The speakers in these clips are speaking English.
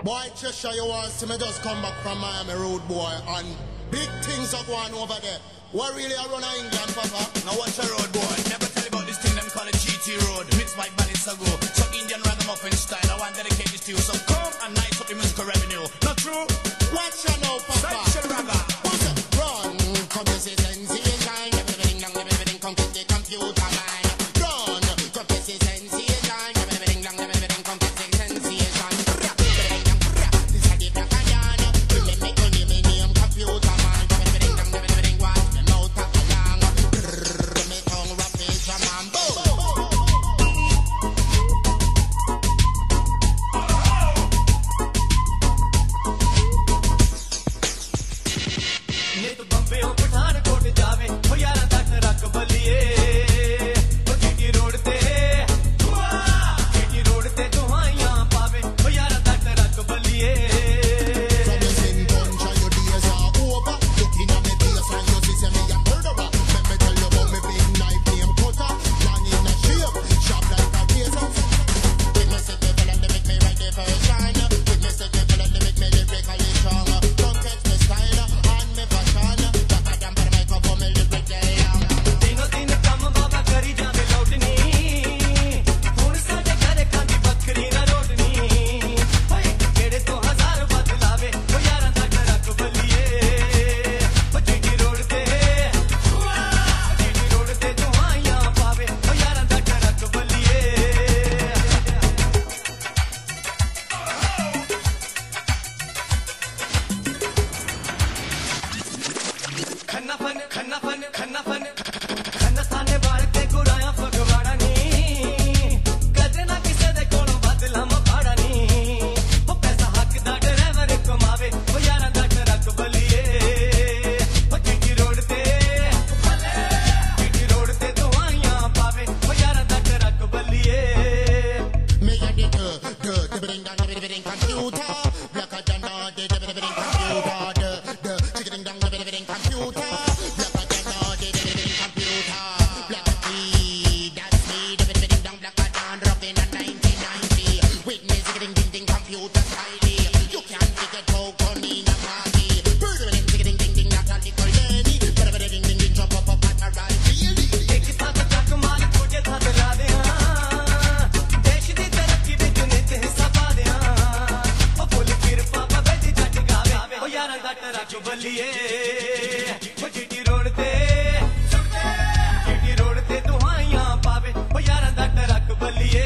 Boy, Cheshire, you want to see me just come back from Miami Road, boy, and big things are going over there. What really I run England, Papa? Now watch a road, boy. Never tell you about this thing them call it GT Road. Mixed by Balance ago. So Indian ragamuffin style. I want to dedicate this to you. So come and nice up the musical revenue. Not true? Watch you now, Papa. Section raga. What's up? Run, come to see sensation. Everything come to the computer line. Run, come to see sensation. Everything come to the sensation. This is the black iron. We make your name computer man. Everything watch them out of the long. Me tongue rapid man. Boom. ये तो बम्बे हो पठानकोट जावे हो यारा तक रख बलिए हो GT road ते दुहाइयां पावे हो यारा तक रख बलिए Promising bunch of your days are over. Looking at me face and you see me a murderer. Let me tell you about me big knife named Cutter. Long in a shape, sharp like a razor. With me say people and they make me write the version. With me say people and they make me lyrically strong. Don't catch me style and me fashion. Jack a damn for the microphone, me lyrically long. तीनों दिन कम बाबा करी जावे लौटनी हुण साडे घरे खांदी बकरी ना रोटनी हाय केड़े तो हजार बदलावे हो यारा तक रख बलिए हो जीटी रोड ते दुहाइयां पावे हो यारा तक रख बलिए खन्ना थाने बाड़ के गुराया फगवाड़ा नी कदे ना किसे दे कोलों बदला मपाड़ा नी वो पैसा हक दा ड्राइवर कमावे वो यारा दा ट्रक बलिए वो जीटी रोड ते दुआइयां पावे वो यारा दा ट्रक बलिए Me a the everything down, everything computer. Blacker than all the everything computer. The chicken down, everything computer. Blacker than all the everything computer. Blacker me, that's me. Everything down, blacker than rocking in 1990. Witness ding computer style. You can't figure it out on in a party. Everything ding, not a little lady. Everything ding, jump up at a right field. एक साथ truck माल तुझे था दिला दे देश दी तरक्की विच नित हिस्सा पा दे ओ फुल किरपा बाबे दी जट गावे ओ यारा दा ट्रक बलिए ओ जीटी रोड ते दुहाइयां पावे ओ यारा दा ट्रक बलिए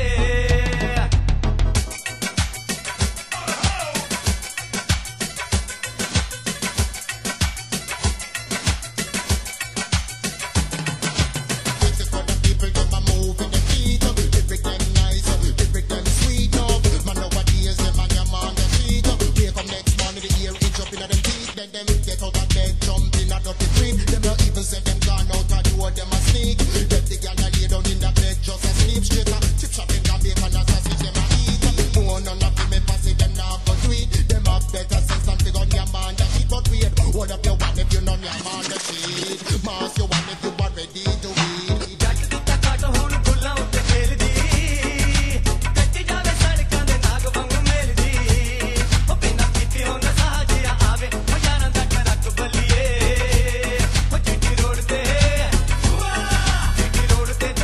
This is for the people them a move in the beat. Lyric them nice, lyric them sweet. Man nowadays them and your man the street. Here come next morning the ear itch up inna them teeth. Then them get out of bed, jump in a dirty creek. Them not even say them gone out a door, them a sneak. Let the girl a lay down in the bed just a sleep straight. Chip shop in the bacon and sausage them a eat. More none of them a pass it, them not go tweet. Them have better sense than figure on your man the shit. But wait, hold up your one if you know your man the shit. Mask your one if you are ready to eat. Jatt दी तकाट हुण फुल्लां उत्ते खेलदी कच्ची जावे सड़कां दे नाग वांगू मेलदी ओ बिना पीते हो नशा जिहा आवे ओ यारां दा ट्रक बलिए ओ जीटी रोड ते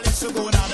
ballads are going on.